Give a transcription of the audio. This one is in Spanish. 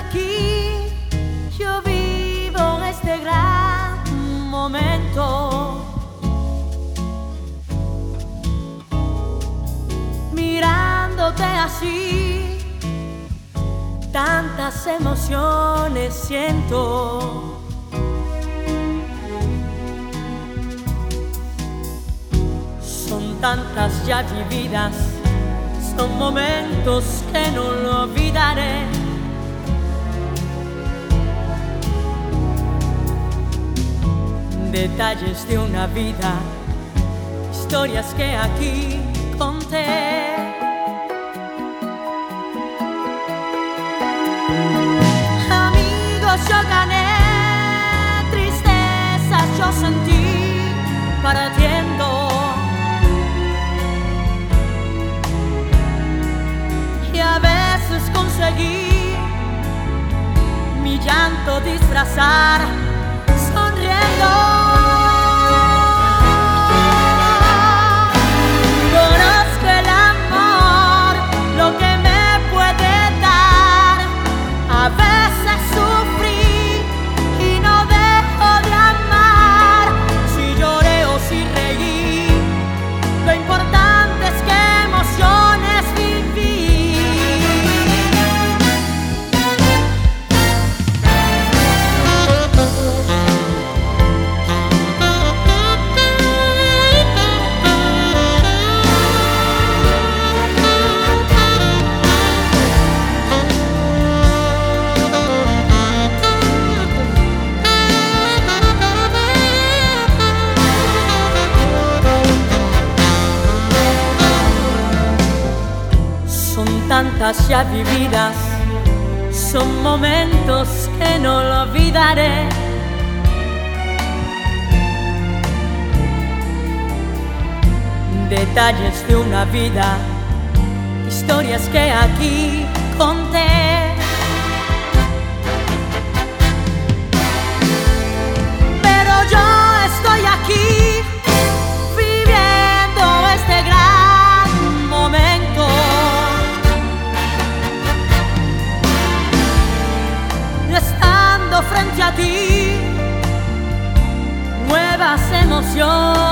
aquí, yo vivo este gran momento, mirándote así, tantas emociones siento. Son tantas ya vividas, son momentos que no lo olvidaré. Detalles de una vida, historias que aquí conté. Amigos yo gané, tristezas yo sentí partiendo. Y a veces conseguí mi llanto disfrazar sonriendo. Tantas ya vividas, son momentos que no lo olvidaré. Detalles de una vida, historias que aquí conté. Pero yo estoy aquí, viviendo este gran momento. Estando frente a ti, nuevas emociones